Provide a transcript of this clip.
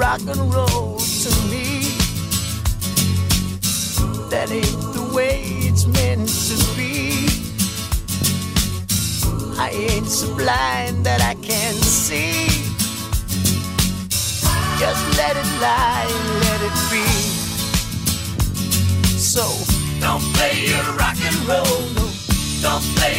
rock and roll to me. That ain't the way it's meant to be. I ain't so blind that I can't see. Just let it lie and let it be. So don't play your rock and roll, no. Don't play